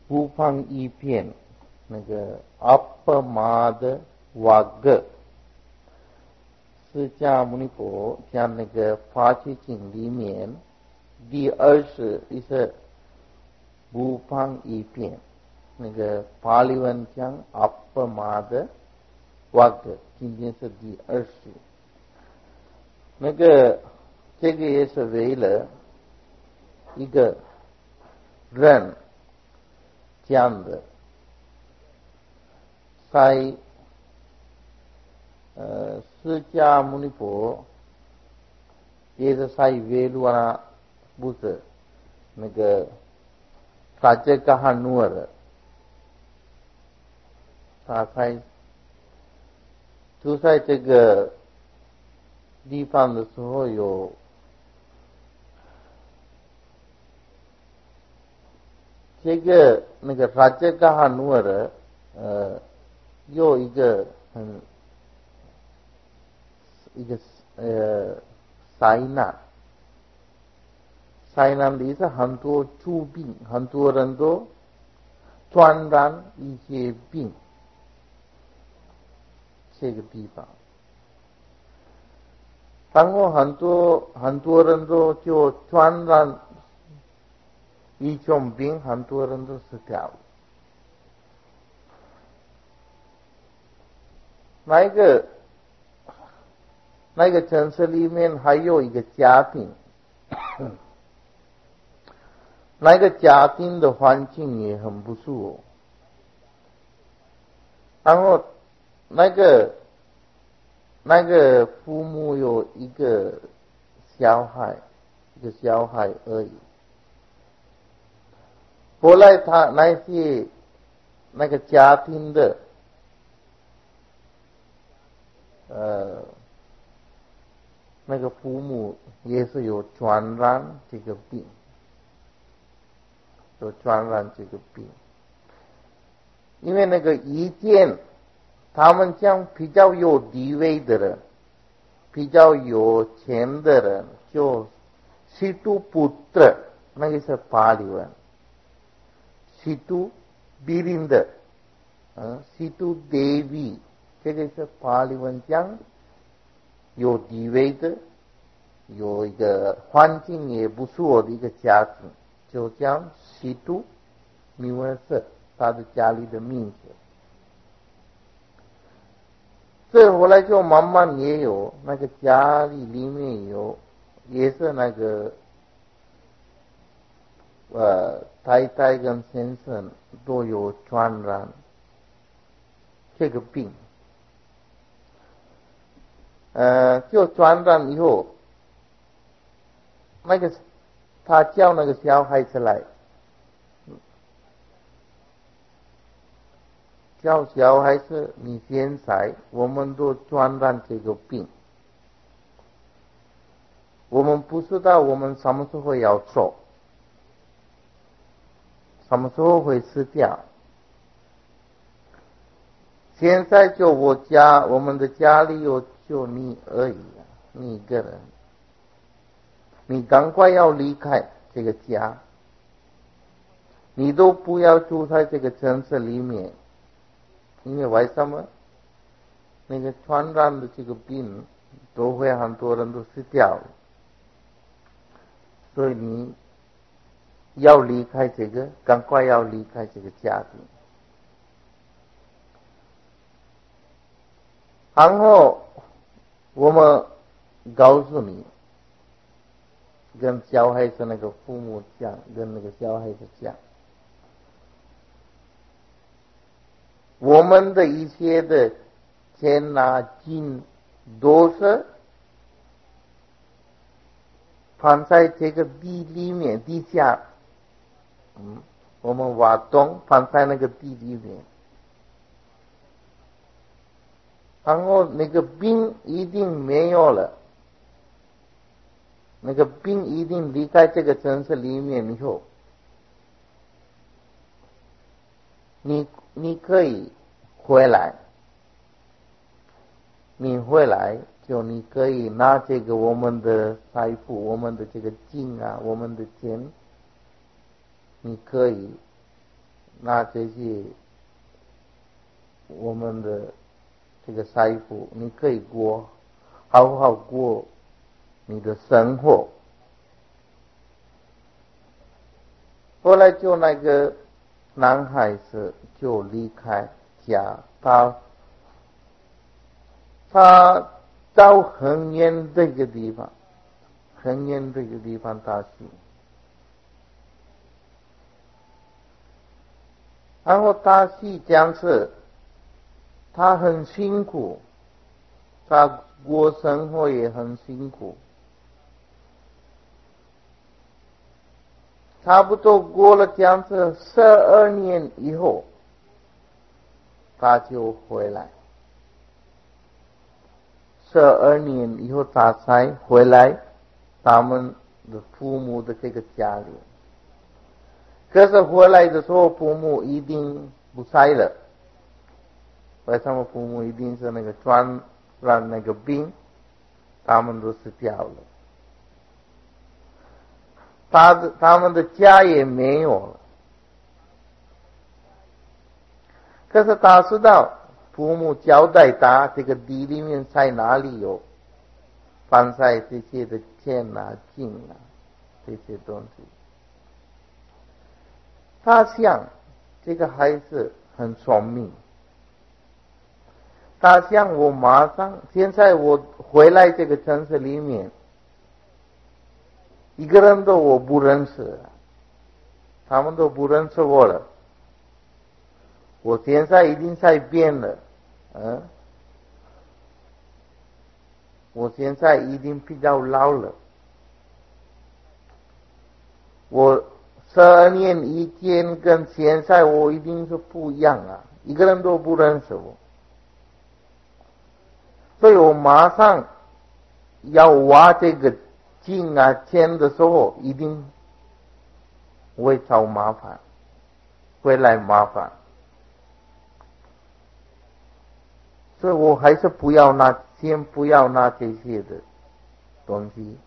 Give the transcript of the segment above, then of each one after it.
不方一片那个阿婆玛的瓦格，释迦牟尼佛讲那个法华经里面第20是不方一片，那个法利文讲阿婆玛的瓦格，今天是第20。那个这个也是为了一个人讲的，在释迦牟尼佛也是在维卢啊，不是那个萨杰嘎哈努尔，他就在这个地方的时候有这个那个萨杰嘎哈努尔有一个灾难里是很多疾病，很多人都传染一些病，这个地方，然后很多人都就传染一种病，很多人都死掉了。那个城市里面还有一个家庭，那个家庭的环境也很不错，然后那个父母有一个小孩而已。后来他那个家庭的那个父母也是有传染这个病，因为那个以前他们讲比较有地位的人，比较有钱的人，就西都布特，那个是法利文，西都比林的，西都 Devi， 这个是法利文讲有地位的，有一个环境也不错的一个家庭，就讲西都米文色，他的家里的名字。这后来就慢慢也有那个家里面有，也是那个太太跟先生都有传染这个病，就传染以后，那个他叫那个小孩子来，叫小孩子你现在我们都传染这个病，我们不知道我们什么时候要走，什么时候会死掉。现在就我们的家里就你而已，你一个人，你赶快要离开这个家，你都不要住在这个城市里面，因为什么？那个传染的这个病都会很多人都死掉了，所以你要离开这个，赶快要离开这个家庭。然后我们告诉你，跟小孩子那个父母讲，跟那个小孩子讲，我们的一些的钱啊金都是放在这个地里面地下，我们挖洞放在那个地里面，然后那个病一定没有了，那个病一定离开这个城市里面以后，你可以回来，你回来就你可以拿这个我们的财富，我们的这个金啊，我们的钱，你可以那这些我们的这个财富，你可以好好过你的生活。后来就那个男孩子就离开家，他到很远这个地方，很远这个地方他去，然后他去讲是他很辛苦，他过生活也很辛苦，差不多过了这样子12年以后，他就回来。12年以后他才回来他们的父母的这个家里。可是回来的时候，父母一定不在了。为什么父母一定是那个传染那个病，他们都死掉了。他们的家也没有了。可是他知道父母交代他这个地里面在哪里有放在这些的钱啊、金啊这些东西。他想这个孩子很聪明，他想我马上现在我回来这个城市里面，一个人都我不认识，他们都不认识我了。我现在一定在变了，我现在一定比较老了。我12年以前跟现在我一定是不一样啊，一个人都不认识我，所以我马上要挖这个金啊钱的时候，一定会找麻烦，会来麻烦。所以我还是先不要拿这些的东西，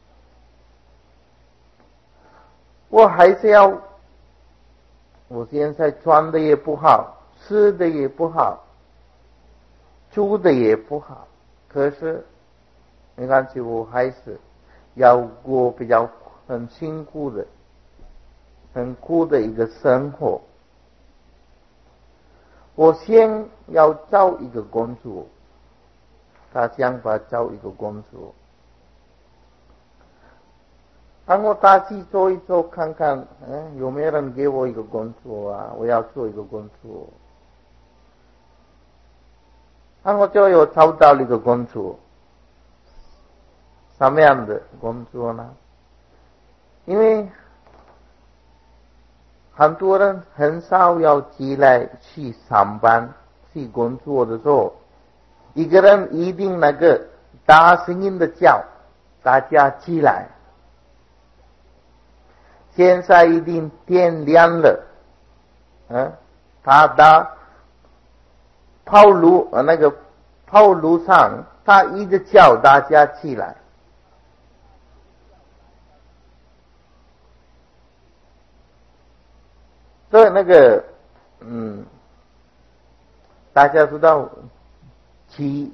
我还是要，我现在穿的也不好，吃的也不好，住的也不好，可是没关系，我还是要过比较很辛苦的、很苦的一个生活。我先要找一个工作，他想法找一个工作，然后他去做一做看看，有没有人给我一个工作啊？我要做一个工作，然后就有找到了一个工作。什么样的工作呢？因为很多人很少要起来去上班去工作的时候，一个人一定那个大声音的叫大家起来。现在一定天亮了，他打跑路那个跑路上，他一直叫大家起来。所以那个大家知道鸡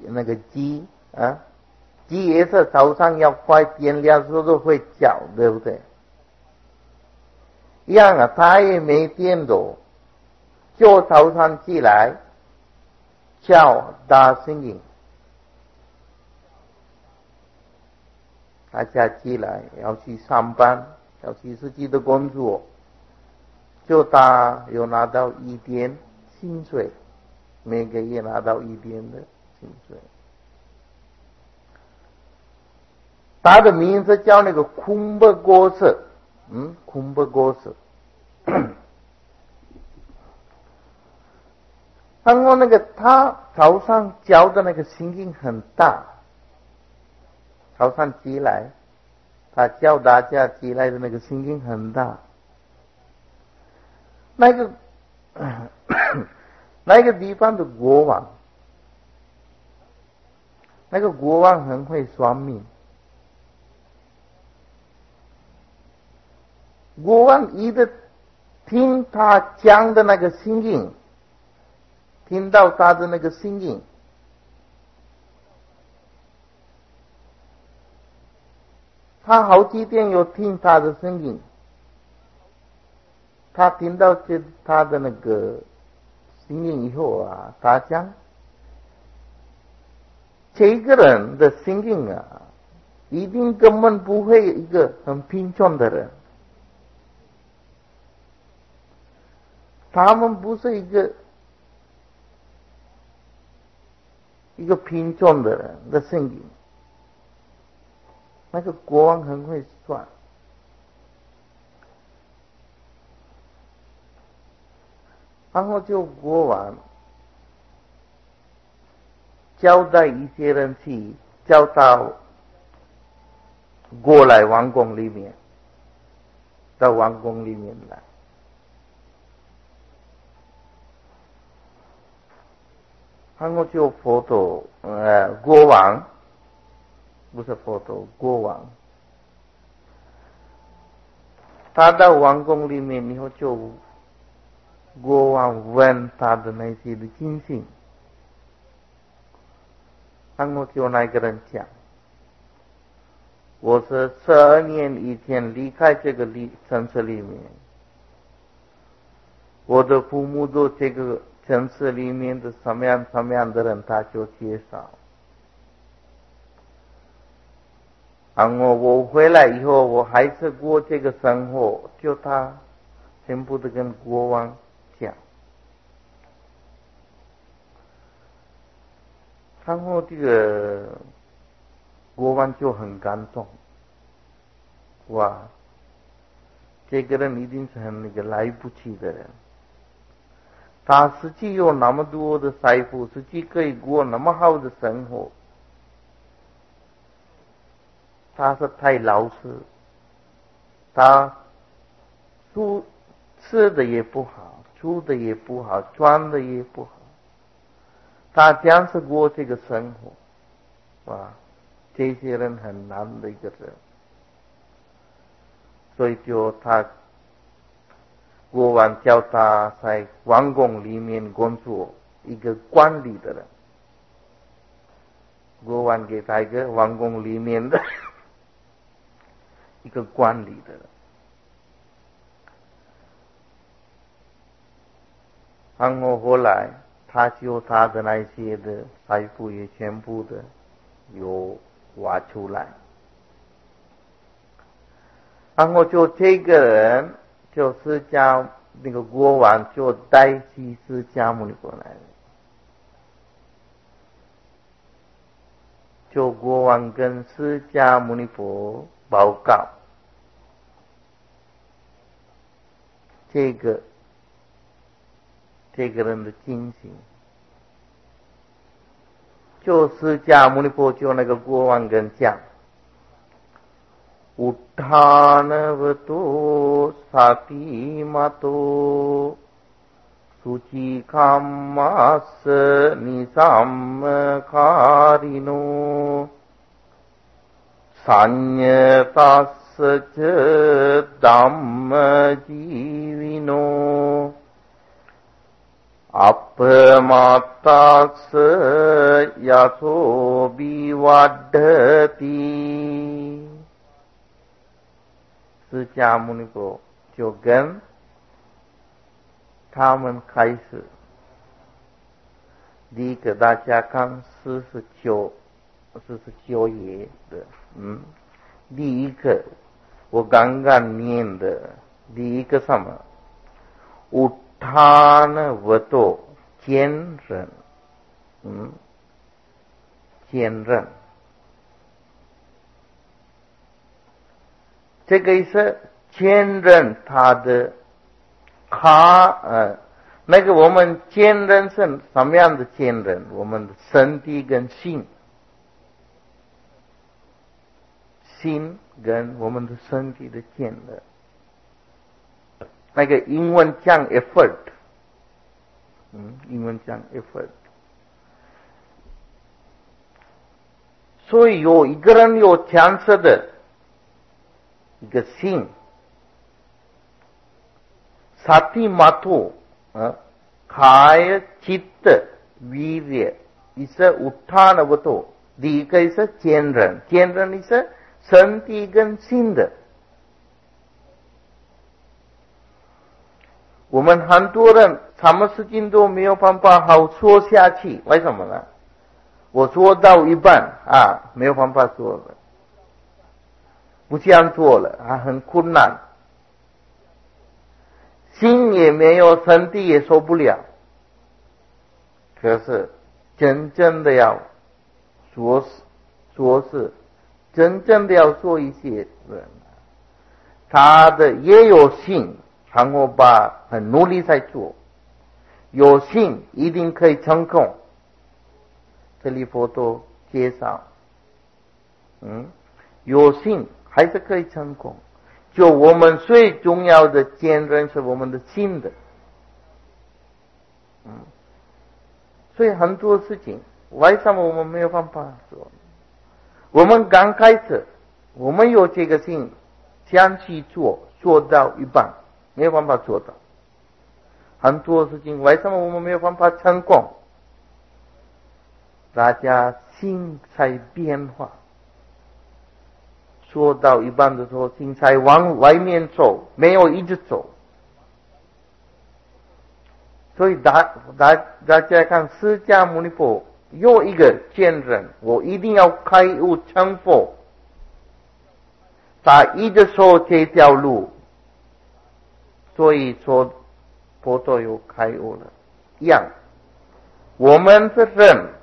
鸡也是早上要快天亮时候会叫，对不对？一样啊，他也没电的，就早上起来叫大声音，大家起来要去上班，要去自己的工作，就他有拿到1点薪水，每个月拿到1点的薪水。他的名字叫那个库巴国士，库巴国士。然后那个他早上叫的那个声音很大，早上起来，他叫大家起来的那个声音很大。那个那个地方的国王，那个国王很会算命。国王一直听他讲的那个声音，听到他的那个声音，他好几天有听他的声音，他听到他的那个声音以后啊，他讲这个人的声音啊，一定根本不会一个很贫穷的人，他们不是一个贫穷的人的声音。那个国王很会算，然后就国王交代一些人去叫到过来王宫里面，到王宫里面来。然后就佛陀国王，不是佛陀，国王，他到王宫里面以后，就国王问他的那些的情形，然后就那个人讲，我是12年以前离开这个城市里面，我的父母都这个城市里面的什么样的人，他就介绍。然后我回来以后，我还是过这个生活，就他全部都跟国王讲。然后这个国王就很感动，哇，这个人一定是很来不起的人，他自己有那么多的财富，自己可以过那么好的生活，他是太老实，他吃的也不好，住的也不好，穿的也不好，他这样子过这个生活，哇，这些人很难的一个人，所以就他国王叫他在王宫里面工作，一个管理的人，国王给他一个王宫里面的一个管理的人。然后后来他就他的那些的财富也全部的有挖出来，然后就这个人就释迦那个国王就带起释迦牟尼佛来了，就国王跟释迦牟尼佛报告这个人的情形，就释迦牟尼佛就那个国王跟讲Uddhanavato Satimato Sucikamasa Nisamkarino Sanyatasya Dhamma Jivino Apamataksa Yaso Bivadhati。释迦牟尼佛就跟他们开始，第一个大家看49页的，第一个我刚刚念的，第一个什么？Uddhanavato坚韧，坚韧。这个意思，坚韧他的那个我们坚韧是什么样的坚韧？我们的身体跟心跟我们的身体的坚韧。那个英文讲 effort， 英文讲 effort。所以有一个人有强势的一个心， sati mato kaya chitta virya is a utthana-vato. 第一个是坚韧，坚韧是身体跟心的。我们很多人什么事情都没有办法好做下去，为什么呢？我做到一半没有办法做了，不想做了很困难，心也没有，身体也受不了。可是真正的要做事，真正的要做一些人，他的也有心，然后很努力在做，有心一定可以成功。这里佛陀介绍，有心还是可以成功。就我们最重要的坚韧是我们的心的，所以很多事情为什么我们没有办法做？我们刚开始，我们有这个心想去做到一半，没有办法做到。很多事情为什么我们没有办法成功？大家心在变化，做到一半的时候，心在往外面走，没有一直走。所以大家看释迦牟尼佛有一个坚韧，我一定要开悟成佛，他一直走这条路，所以说佛陀有开悟了。一样，我们是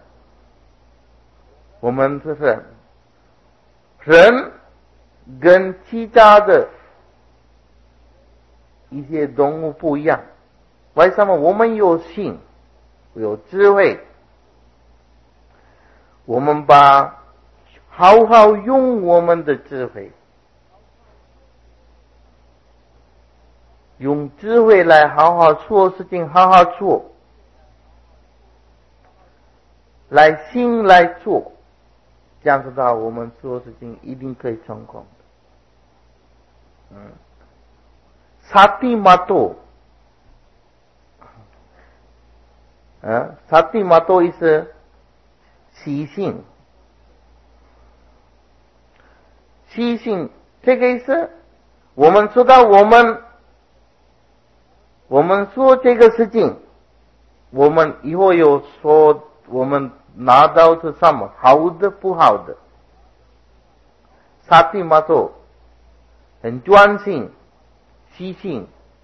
人跟其他的一些动物不一样。为什么？我们有心，有智慧，我们好好用我们的智慧，用智慧来好好做事情，好好做，来心来做，这样子的话，我们做事情一定可以成功的。sati mato sati mato is 习性，习性这个意思，我们知道我们做这个事情，我们以后有说我们拿到是什么，好的不好的。sati mato 很专心，习性。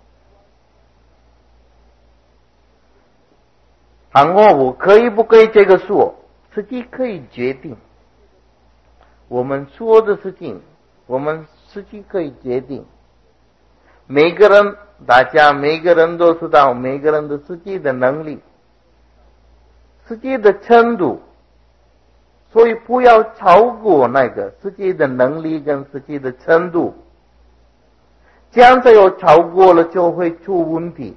然后我可以不可以这个说，自己可以决定。我们说的事情，我们自己可以决定。每个人都知道每个人的自己的能力，自己的程度，所以不要超过那个自己的能力跟自己的程度，这样子有超过了就会出问题。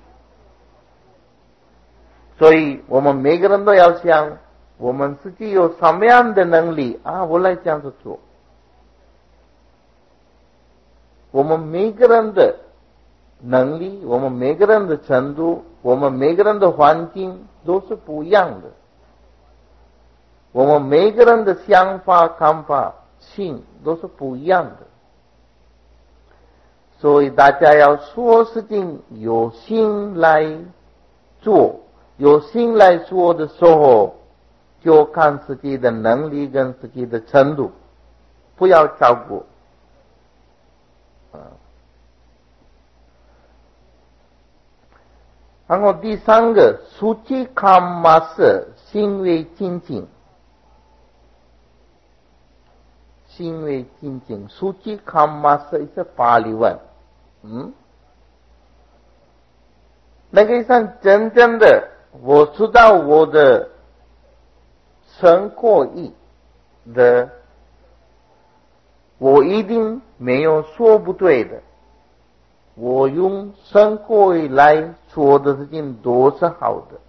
所以我们每个人都要想，我们自己有什么样的能力我来这样子做。我们每个人的能力，我们每个人的程度，我们每个人的环境都是不一样的。我们每个人的想法、看法、心都是不一样的。所以大家要说事情有心来做，有心来做的时候，就看自己的能力跟自己的程度，不要超过。然后第三个，suci kamasa 行为精进，行为精进 ，suci kamasa 是巴利文，那个算真正的，我知道我的生活意的，我一定没有说不对的。我用生活来做的事情都是好的，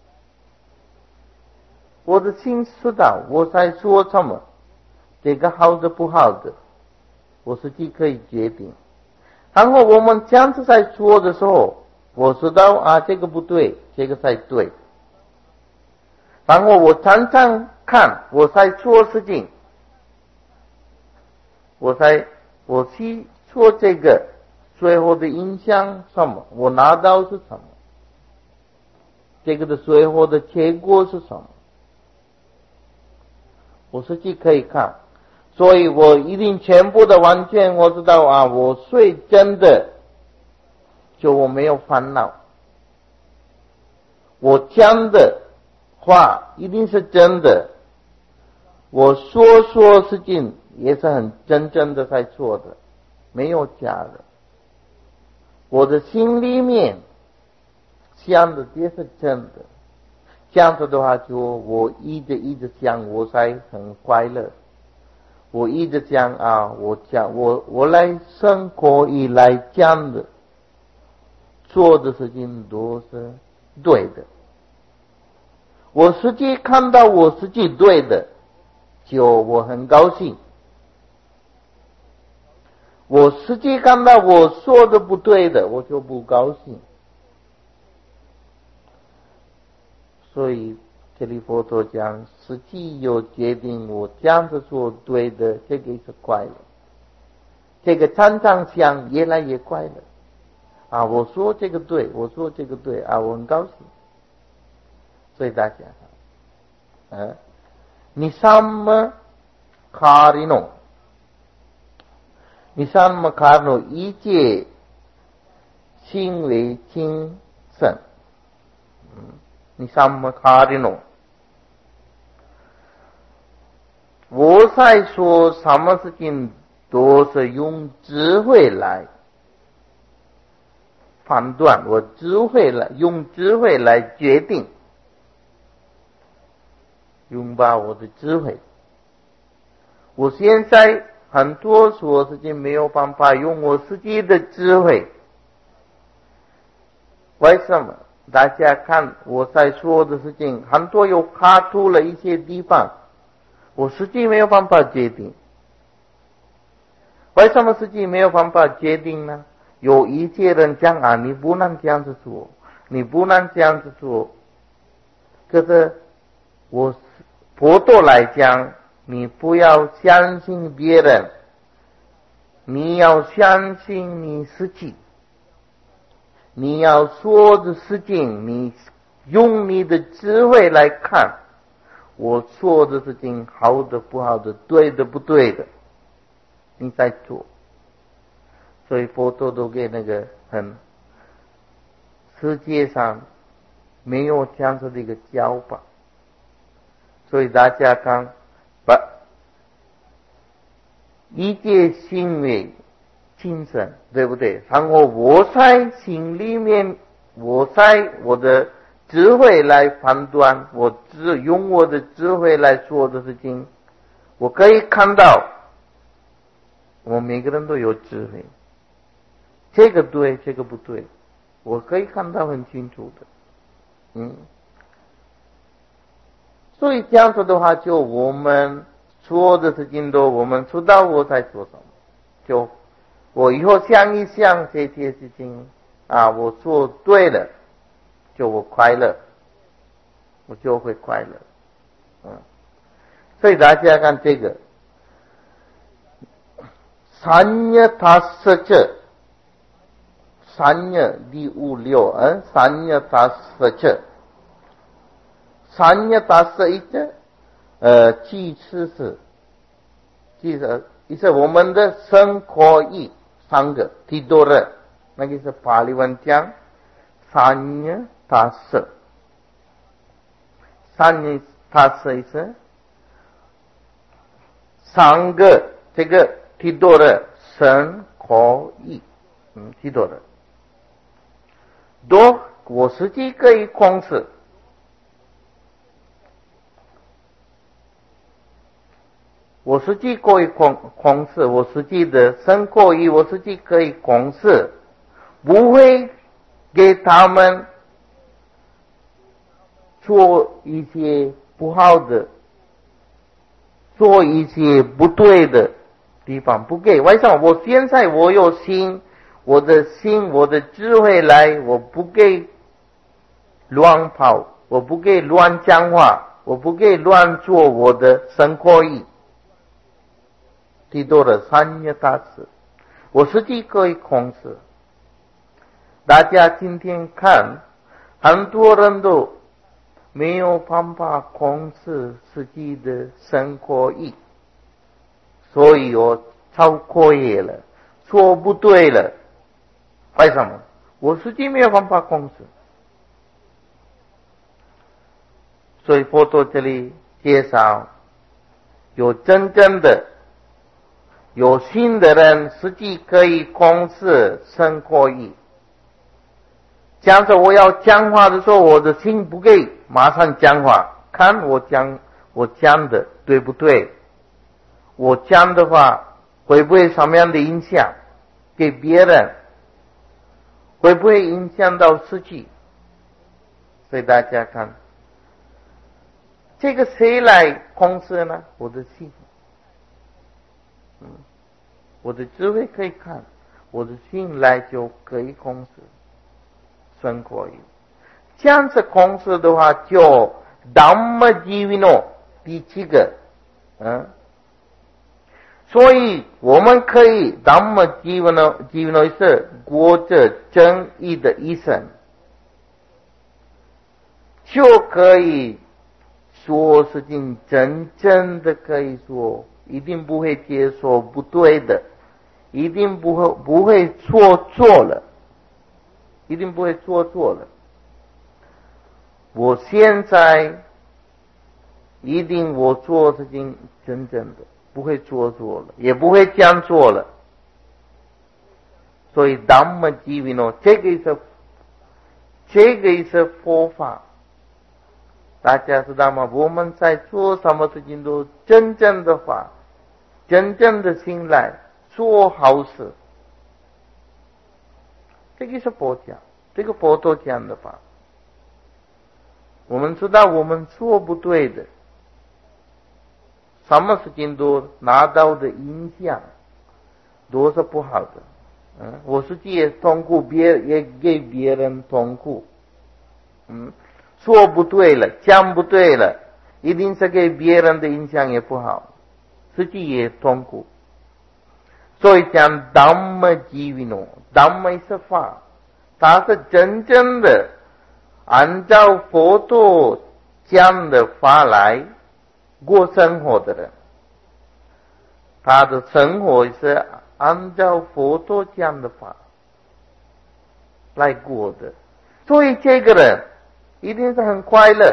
我的心知道我在说什么，这个好的不好的，我自己可以决定。然后我们这样子在做的时候， 我知道啊，这个不对，这个才对。然后我常常看我在做事情，我去做这个，最后的影响什么？我拿到是什么？这个的最后的结果是什么？我实际可以看，所以我一定全部的完全我知道啊，我睡真的，就我没有烦恼。我讲的话一定是真的，我说事情也是很真正的在做的，没有假的。我的心里面想的也是真的，这样子的话，就我一直讲，我才很快乐。我一直讲啊，我来生活以来讲的，做的事情都是对的。我实际看到我实际对的，就我很高兴。我实际看到我说的不对的，我就不高兴。所以这里佛陀讲，实际有决定我这样子做对的，这个是快乐。这个常常想越来越快乐啊！我说这个对，我说这个对啊，我很高兴。所以大家你什么卡里诺？你什么卡里诺？一切行为精神。你什么卡里诺？我在说什么事情都是用智慧来判断，我用智慧来决定，用把我的智慧。我现在很多说事情没有办法用我自己的智慧，为什么？大家看我在说的事情，很多有卡住了一些地方，我实际没有办法决定。为什么实际没有办法决定呢？有一些人讲啊，你不能这样子做，你不能这样子做。可是我佛陀来讲，你不要相信别人，你要相信你自己。你要说的事情，你用你的智慧来看，我做的事情好的不好的，对的不对的，你在做。所以佛陀都给那个世界上没有这样子的一个教法。所以大家看，把一切行为精神，对不对？然后我在心里面，我在我的智慧来判断，用我的智慧来做的事情，我可以看到，我每个人都有智慧，这个对，这个不对，我可以看到很清楚的。所以这样子的话，就我们做的事情都我们知道我在做什么，就我以后想一想这些事情啊，我做对了，就我快乐，我就会快乐。所以大家看这个三业他色者，三业第五六三业他色者，三业他色一者即是我们的生活意三个提多了，那个是巴利文讲三业他色，三业他色是三个这个提多了生活意，提多了，都我实际可以控制。我实际可以控制，我实际的生活意，我实际可以控制，不会给他们做一些不好的，做一些不对的地方，不给。为什么？我现在我有心， 我的心，我的智慧来，我不给乱跑，我不给乱讲话，我不给乱做我的生活意。提到了三业大事，我实际可以控制。大家今天看，很多人都没有办法控制自己的生活意，所以我超过业了，做不对了。为什么？我实际没有办法控制。所以佛陀这里介绍，有真正的有心的人，实际可以控制生活意。讲着我要讲话的时候，我的心不给马上讲话，看我讲的对不对，我讲的话会不会什么样的影响给别人，会不会影响到自己。所以大家看，这个谁来控制呢？我的心。我的智慧可以看，我的心来就可以控制生活意。这样子控制的话，就Dhamma Jivino第七个，所以我们可以Dhamma Jivino是过着正义的一生，就可以说事情真正的可以说，一定不会接受不对的，一定不会错了，一定不会做错了。我现在一定我做事情真正的不会做错了，也不会这样做了。所以Dhamma Jivino这个是佛法。大家知道吗？我们在做什么事情都真正的话，真正的心来做好事。这个是佛讲，这个佛陀讲的法。我们知道我们做不对的，什么事情都拿到的影响都是不好的。我自己也痛苦，也给别人痛苦。说不对了，讲不对了，一定是给别人的影响也不好，自己也痛苦。所以讲Dhamma Jivino， Dhamma是法，它是真正的按照佛陀讲的法来过生活的人，他的生活是按照佛陀讲的法来过的，所以这个人一定是很快乐，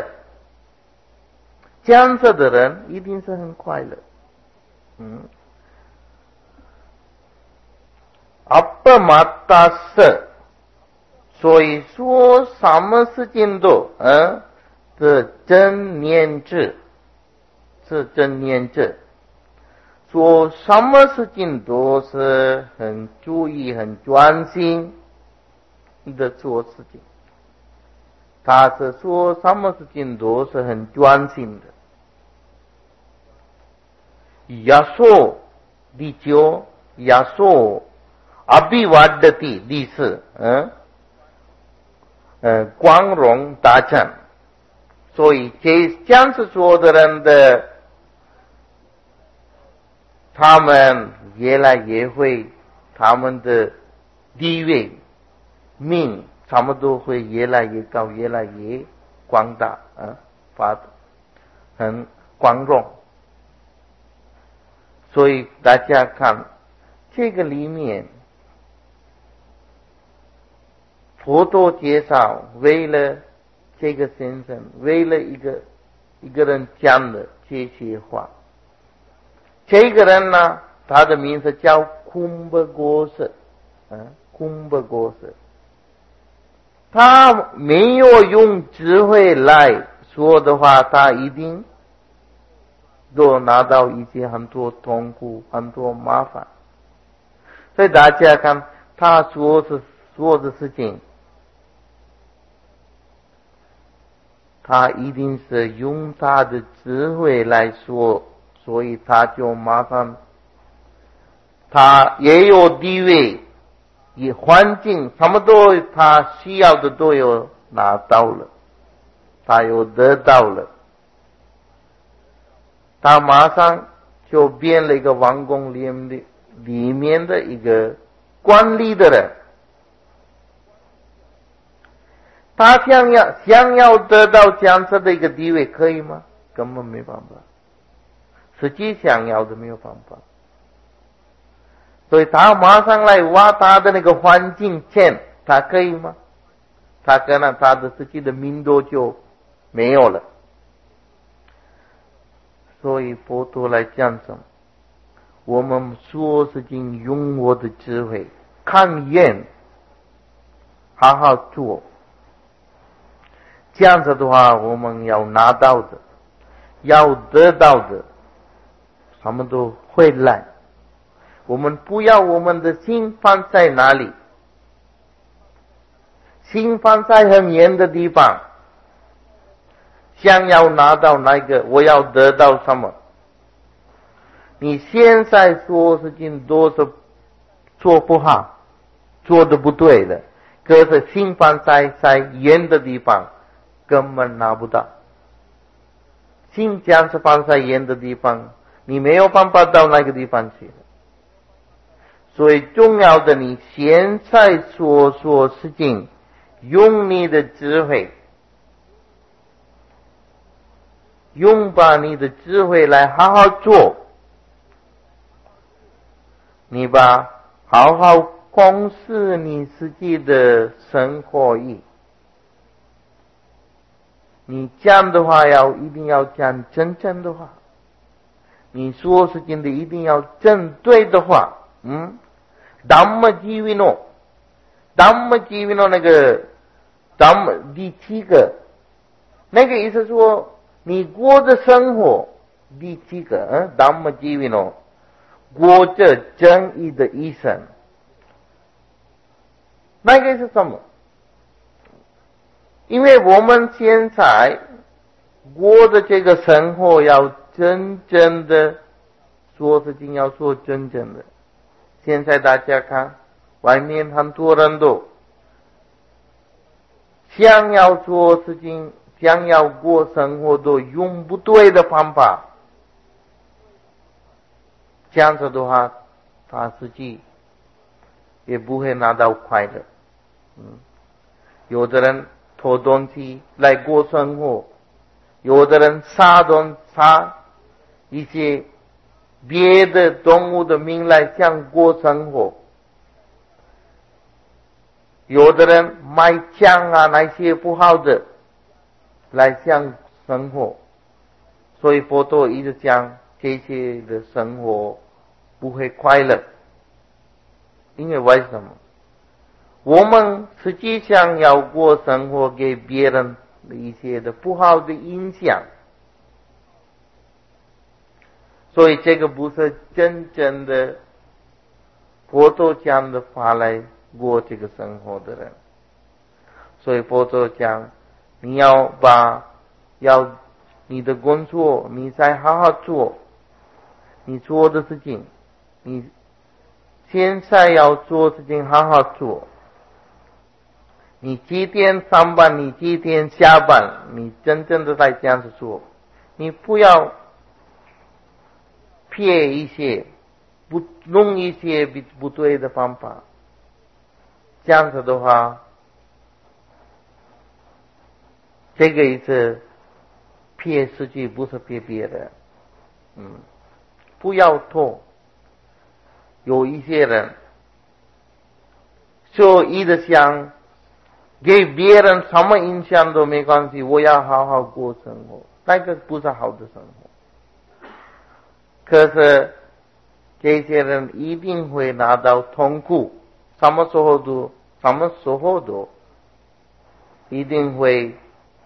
讲着的人一定是很快乐。Appamattassa， 所以说什么事情都是正念智，是正念智。做什么事情都是很注意、很专心的做事情。他是说什么事情都是很专心的。Yaso 第九 Yaso Abhivadati 第四，光荣达成。所以这样子说的人的，他们越来越会，他们的地位命他们都会越来越高，越来越广大，发很光荣。所以大家看这个里面，佛陀介绍，为了这个先生，为了一个人讲的这些话。这个人呢，他的名字叫Kumbhaghose，Kumbhaghose。他没有用智慧来说的话，他一定都拿到一些很多痛苦、很多麻烦。所以大家看他说的事情，他一定是用他的智慧来说，所以他就麻烦，他也有地位， 也环境什么都他需要的都有拿到了，他有得到了，他马上就变了一个王宫里面的一个管理的人。他想要得到这样子的一个地位，可以吗？根本没办法，实际想要的没有办法。所以他马上来挖他的那个环境钱，他可以吗？他可能他的自己的名度就没有了。所以佛陀来讲什么？我们所有事情用我的智慧看远，好好做。这样子的话，我们要拿到的，要得到的，什么都会来。我们不要我们的心放在哪里？心放在很远的地方，想要拿到那个，我要得到什么？你现在做事情都是做不好，做的不对的，可是心放在远的地方，根本拿不到。心将是放在远的地方，你没有办法到那个地方去。所以重要的，你现在所做事情，用你的智慧，把你的智慧来好好做，你把好好控制你自己的生活意。你讲的话一定要讲真正的话，你说事情的一定要正对的话。Dhamma Jivino 那个第7个，那个意思说你过的生活第7个Dhamma Jivino 过着正义的一生，那个是什么？因为我们现在过的这个生活要真正的做事情，要做真正的。现在大家看，外面很多人都想要做事情，想要过生活，都用不对的方法。这样子的话，他自己也不会拿到快乐。有的人偷东西来过生活，有的人杀一些别的动物的命来想过生活，有的人卖枪那些不好的来想生活。所以佛陀一直讲这些的生活不会快乐，因为为什么？我们实际上要过生活，给别人一些的不好的影响，所以这个不是真正的佛陀讲的法来过这个生活的人。所以佛陀讲，你你的工作你再好好做，你做的事情，你现在要做事情好好做，你几点上班，你几点下班，你真正的在这样子做，你不要骗一些，弄一些不对的方法。这样子的话，这个也是骗自己，不是骗别人。不要偷。有一些人就一直想给别人什么影响都没关系，我要好好过生活，那个不是好的生活。可是这些人一定会拿到痛苦，什么时候都一定会，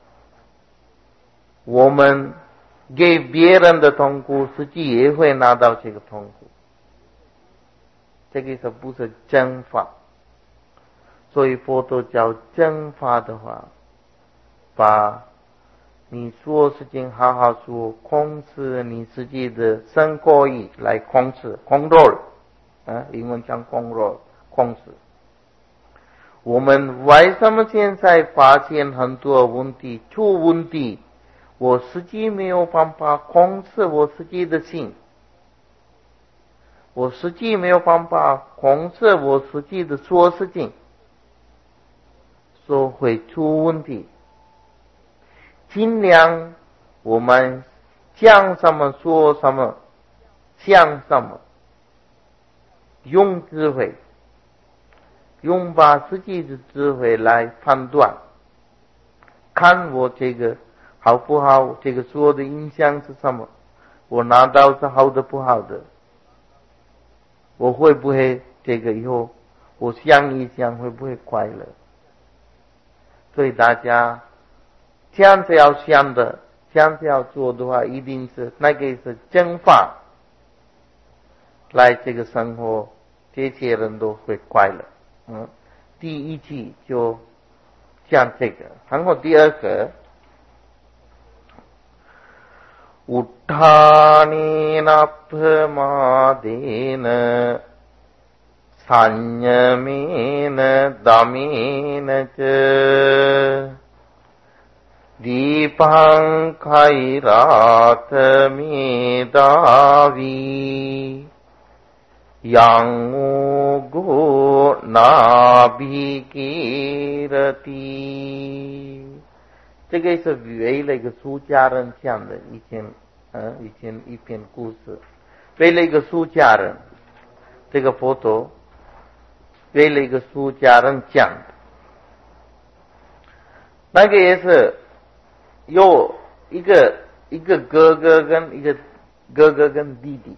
我们给别人的痛苦，自己也会拿到这个痛苦。这个是不是真法？所以佛陀教真法的话，把你做事情好好做，控制你自己的生活意来控制 control，英文讲 control 控制。 我们为什么现在发现很多问题出问题？我实际没有办法控制我自己的心，我实际没有办法控制我自己的做事情，所以会出问题。尽量我们讲什么说什么想什么，用智慧，用把自己的智慧来判断，看我这个好不好，这个说的影响是什么，我拿到是好的不好的，我会不会这个以后我想一想会不会快乐。所以大家这样子要想的，这样子要做的话，一定是那个是正法来这个生活，这些人都会快乐。第一句就讲这个，然后第二个उत्थानेन प्रमादेन संयमेन दमेन च दीपंकैरात मेधावी यांगो नाभिकीरति 这个是为了一个出家人讲的，以前一篇故事，为了一个出家人，这个佛陀为了一个出家人讲的，那个也是有一个哥哥跟弟弟，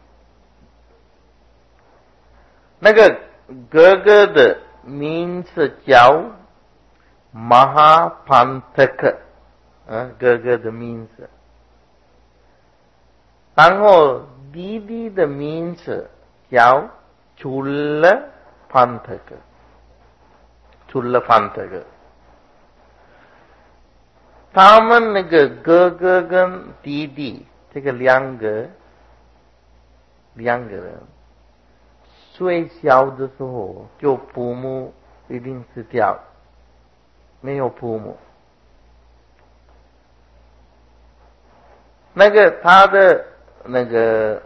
那个哥哥的名字叫马哈潘特克。哥哥的名字，然后弟弟的名字叫楚了潘特克，他们那个哥哥跟弟弟这个两个人，最小的时候就父母一定死掉，没有父母。那个他的那个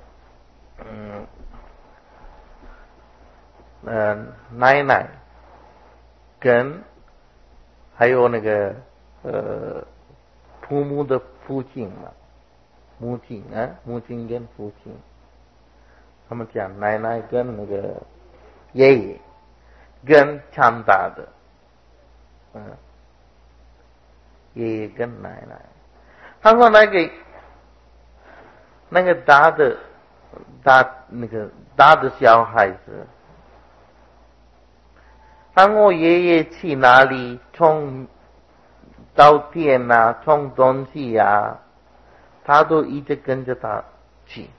奶奶跟还有那个父母的父亲嘛，母亲跟父亲，他们讲奶奶跟那个爷爷跟长大的，爷爷跟奶奶。他说那个大的小孩子，然后爷爷去哪里种稻田啊，种东西啊，他都一直跟着他去。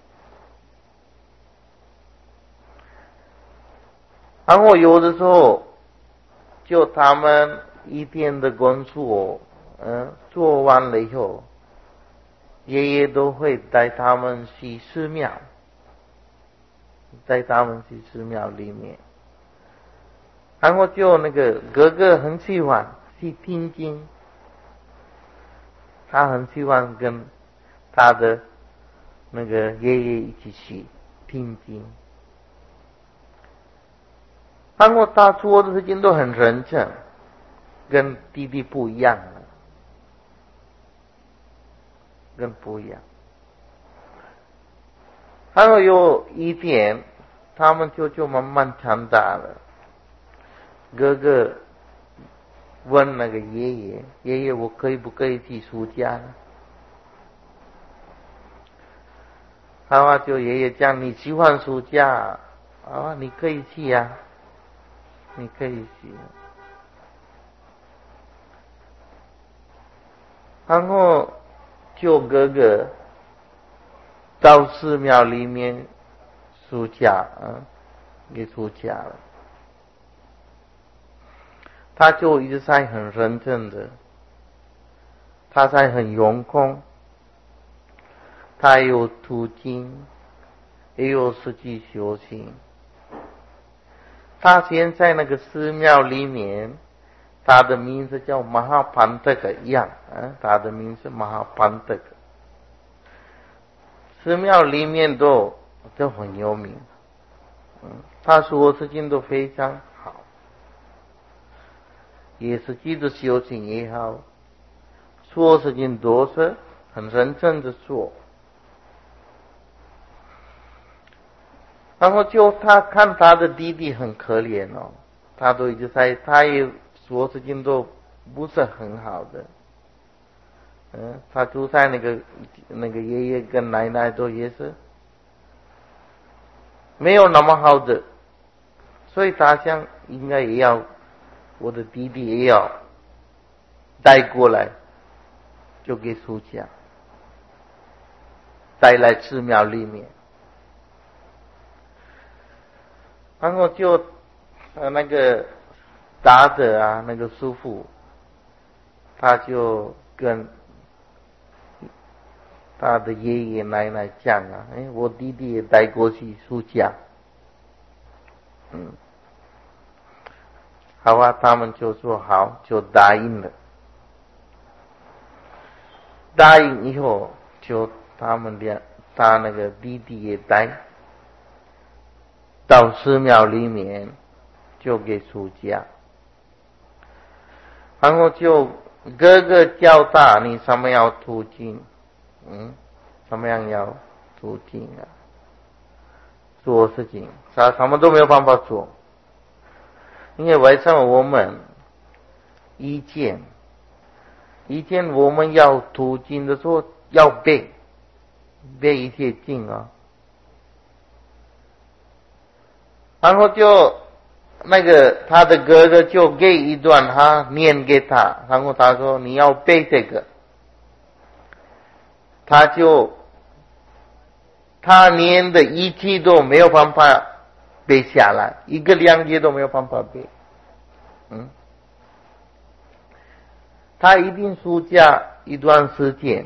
然后有的时候就他们一天的工作做完了以后，爷爷都会带他们去寺庙，里面，然后就那个哥哥很喜欢去听经，他很喜欢跟他的那个爷爷一起去听经，然后他做的事情都很认真，跟弟弟不一样了。还有一点，他们就慢慢长大了。哥哥问那个爷爷我可不可以去出家呢？然后就爷爷讲你喜欢出家啊，你可以去啊，你可以去。然后就哥哥到寺庙里面出家也出家了。他就一直在很认真的，他在很用功，他有途径，也有实际修行。 他现在那个寺庙里面，他的名字叫马哈潘特克一样啊，他的名字马哈潘特克。寺庙里面都很有名，他说事情都非常好，也是自己的修行也好，说事情都是很认真的做。然后就他看他的弟弟很可怜哦，他都一直在，他也说事情都不是很好的。他住在那个爷爷跟奶奶都也是没有那么好的，所以他想应该也要我的弟弟也要带过来，就给出家带来寺庙里面。然后就那个达德啊，那个师父，他就跟他的爷爷奶奶讲啊，我弟弟也带过去出家。好啊，他们就说好，就答应了。答应以后，就他那个弟弟也带到寺庙里面，就给出家。然后就哥哥教他你什么要途径，什么样要途径啊？做事情，他什么都没有办法做。因为为什么我们以前我们要途径的时候要背一些经啊，然后就那个他的哥哥就给一段他念给他，然后他说你要背这个，他念的一句都没有办法背下来，一个两句都没有办法背。他一定出家一段时间，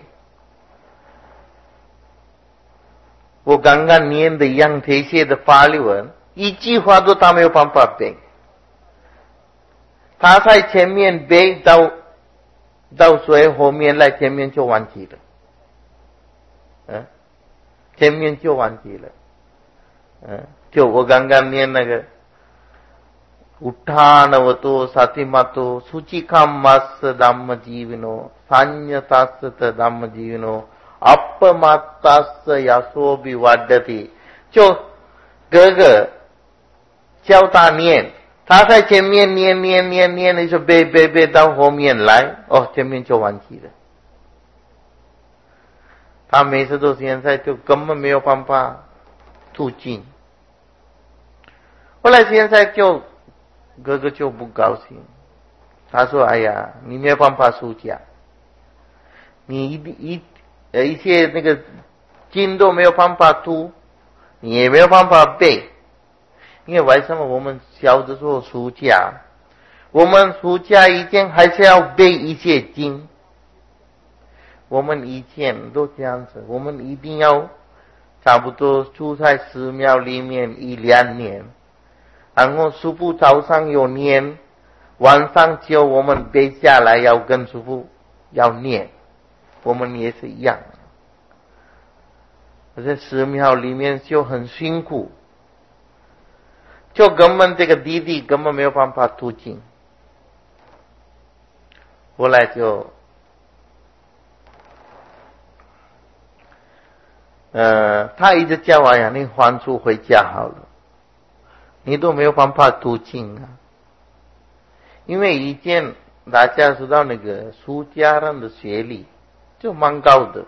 我刚刚念的样这些的法律文，一句话都他没有办法背。他在前面背到最后面来，前面就忘记了。前面就忘记了。就我刚刚念那个Uttanavato Satimato Suchikammas Dhamma Jivino Sanyatasata Dhamma Jivino Appamattassa Yasobi Vaddati 就哥哥教他念，他在前面念，你就背到后面来，前面就忘记了。他每次都现在就根本没有办法途径。后来现在就哥哥就不高兴，他说哎呀，你没有办法出家，你一些那个经都没有办法读，你也没有办法背。因为为什么我们小的时候出家，我们出家以前还是要背一些经，我们以前都这样子，我们一定要差不多住在寺庙里面1-2年，然后师父早上有念，晚上就我们背下来要跟师父要念，我们也是一样。在寺庙里面就很辛苦，就根本这个弟弟根本没有办法途径。后来就他一直叫我呀，你还俗回家好了，你都没有办法途径啊。因为以前大家知道那个出家人的学历就蛮高的，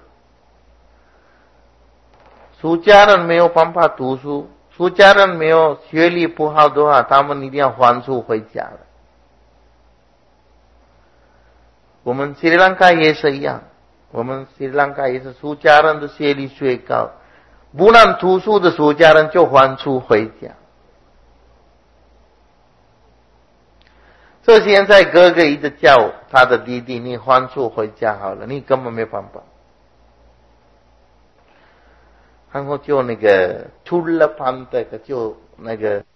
出家人没有办法读书，出家人没有学历不好的话，他们一定要还俗回家了。我们斯里兰卡也是一样，我们斯里兰卡也是出家人的学历最高，不能读书的出家人就还俗回家。所以现在哥哥一直叫他的弟弟，你还俗回家好了，你根本没办法。然后就那个出了班的就那个